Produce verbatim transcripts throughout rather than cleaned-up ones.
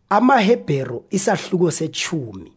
AmaHebheru isahluko sechumi.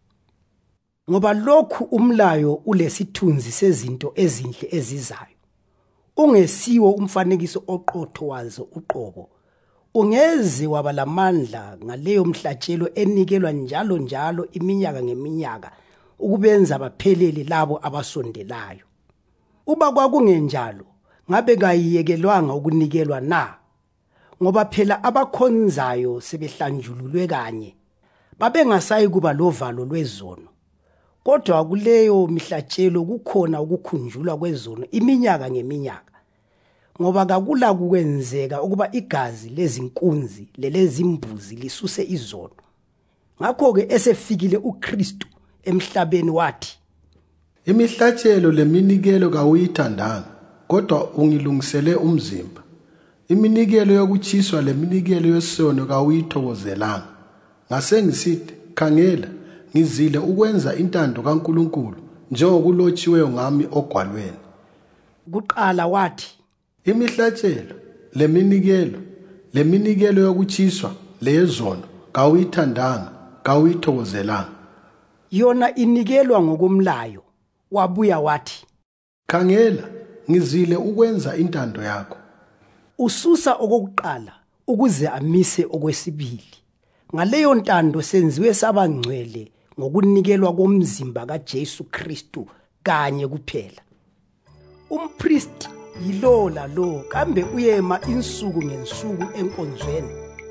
Ngoba lokhu umlayo ulesithunzi sezinto ezinhle ezizayo. Ungesiwo umfanekiso oqotho wazo uqobo. Ungeze waba lamandla ngaleyo mhlatshelo enikelwa njalo njalo iminyaka ngeminyaka ukubenza baphelele labo abasondelayo. Uba kwakungenjalo ngabe kayiyekelwanga ukunikelwa na? Ngoba phela abakhonzayo sebehlanjululwe kanye babengasayi kuba lovalo lwezono. Kodwa kuleyo mihlatshelo kukhona ukukhunjulwa kwezono iminyaka ngeminyaka. Ngoba kakula kukwenzeka ukuba igazi lezinkunzi lelezimbuzi lisuse izono. Ngakho ke esefikile uKristu emhlabeni wathi, imihlatshelo leminikelo kawuyithandanga, kodwa ungilungisele umzimba. Iminikelo yokuchiswa leminikelo yesono kawuyithokozelanga. Ngase ngisithi, khangela, ngizile ukwenza intando kaNkulunkulu njengokulotshiweyo ngami ogwalweni. Kuqala wathi, imihlatshelo leminikelo leminikelo yokuchiswa leyezono kawuyithandanga, kawuyithokozelanga. Yona inikelwa ngokomlayo. Wabuya wathi, khangela, ngizile ukwenza intando yakho. Ususa okokuqala ukuze amise okwesibili. Ngaleyo ntando senziwe sabangcwele ngokunikelwa komzimba kaJesu Kristu kanye kuphela. Umpristi yilo lalo kambe uyema insuku ngensuku enkonzweni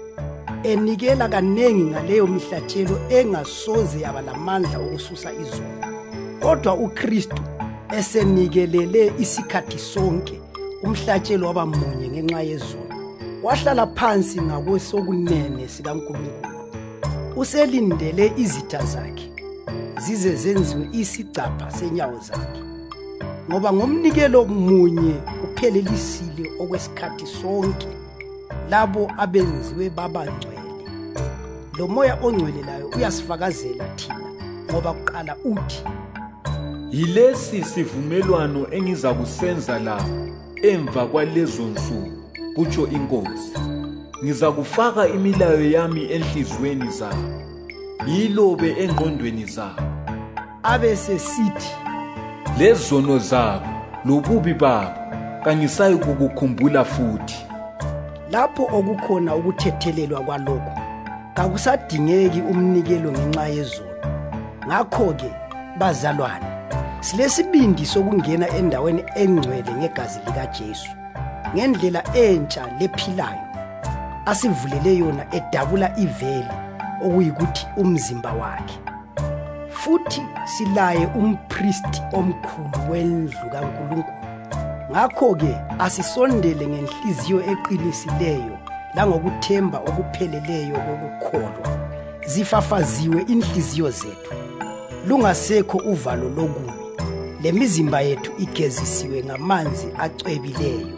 enikela kanengi ngaleyo mihlatshelo engasoze yaba lamandla okususa izono. Kodwa uKristu esenikelele isikhathi sonke umhlatshelo waba munye ngenxa yezono, wahlala phansi ngakwesokunene sikaNkulunkulu. Uselindele izitha zakhe zize zenziwe isigcapha senyawo zakhe. Ngoba ngomnikelo munye uphelelisile okwesikhathi sonke labo abenziwe babangcwele. Lo moya ongcwelelayo uyasifakazela thina, ngoba kuqala uthi, yilesi sivumelwano engiza kusenza la emva kwalezo nsuku, kutsho iNkosi. Ngiza kufaka imilayo yami enhlizweni zabo, yilobe engqondweni zabo. Abese sithi, lezono zabo lobubi babo kangisayi kukukhumbula futhi. Lapho okukhona ukuthethelelwa kwalokho, kakusadingeki umnikelo ngenxa yezono. Ngakho-ke, bazalwane, silesibindi sokungena endaweni engcwele ngegazi likaJesu, ngendlela entsha lephilayo asivulele yona edabula iveli okuyikuthi umzimba wakhe. Futhi silaye umpristi omkhulu wendlu kaNkulunkulu. Ngakho-ke asisondele ngenhliziyo eqinisileyo langokuthemba okupheleleyo kokukholwa. Zifafaziwe inhliziyo zethu, lungasekho uvalo lokubi, lemizimba yethu igezisiwe ngamanzi acwebileyo.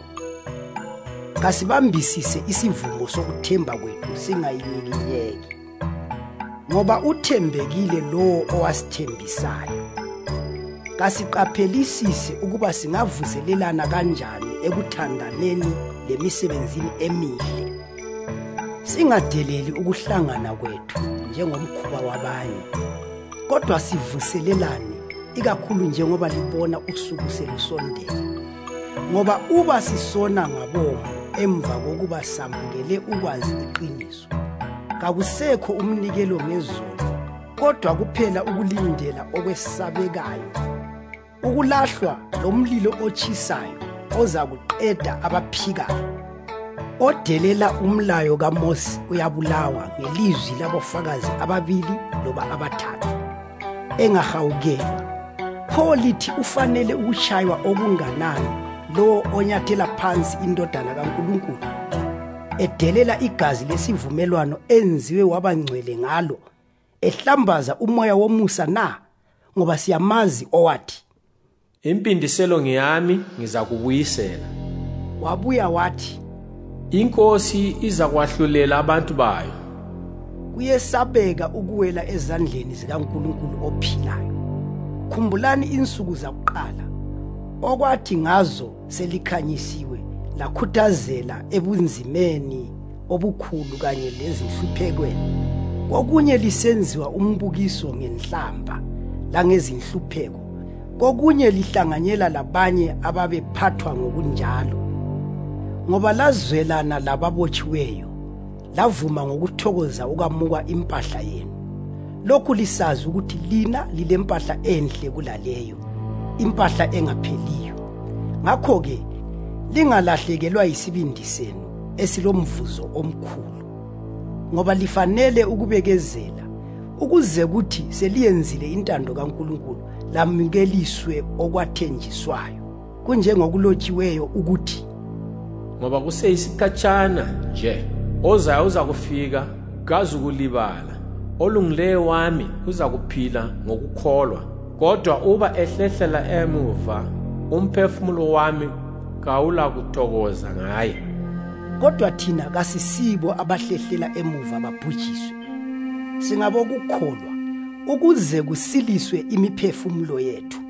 Kasibambisise isivumo sokuthemba kwethu singayinyiki, ngoba uthembekile lowo owasithembisayo. Kasiqaphelisise ukuba singavuselelana kanjani ekuthandaneni lemisebenzini emihle. Singadeleli ukuhlangana kwethu njengomkhuba wabanye, kodwa sivuselelane, ikakhulu njengoba libona usuku selusondela. Ngoba uba sisona ngabomo emva kokuba samukele ukwazi iqiniso, kakusekho umnikelo ngezono, kodwa kuphela ukulindela okwesabekayo, ukulahlwa lomlilo otshisayo oza kuqeda abaphikayo. Odelela umlayo kaMosi uyabulawa ngelizwi labofakazi ababili loba abathathu, engahawukelwa. Pho lithi ufanele ukushaywa okunganani lo onyathela phansi indodana kaNkulunkulu, edelela igazi lesivumelwano enziwe wabangcwele ngalo, ehlambaza umoya womusa na? Ngoba siyamazi owathi, impindiselo ngiyami ngiza kubuyisela. Wabuya wathi, iNkosi iza kwahlulela abantu bayo. Kuyesabeka ukuwela ezandleni zikaNkulunkulu ophilayo. Khumbulani insuku zakuqala okwathi ngazo selikhanyisiwe lakhuthazela ebunzimeni obukhulu kanye lezinhluphekweni. kokunye lisenziwa umbukiso ngenhlamba langezinhlupheko, kokunye lihlanganyela labanye ababephathwa ngokunjalo, ngoba lazwelana lababotshiweyo, lavuma ngokuthokoza ukamuka impahla yenu. Lokhu lisazi ukuthi lina lilempahla enhle kulaleyo, impahla engapheliyo. Ngakho-ke lingalahlekelwa yisibindi senu esilomvuzo omkhulu, ngoba lifanele ukubekezela ukuze kuthi seliyenzile intando kaNkulunkulu lamukeliswe okwathenjiswayo, kunjengokulotshiweyo ukuthi, ngoba kuseyisikhatshana nje, ozayo uza kufika kazukulibala, olungileyo wami uza kuphila ngokukholwa. Kodwa uba ehlehlela emuva, umphefumulo wami kawula kuthokoza ngaye. Kodwa thina kasisibo abahlehlela emuva babhujiswe, singabokukholwa ukuze kusiliswe imiphefumulo yethu.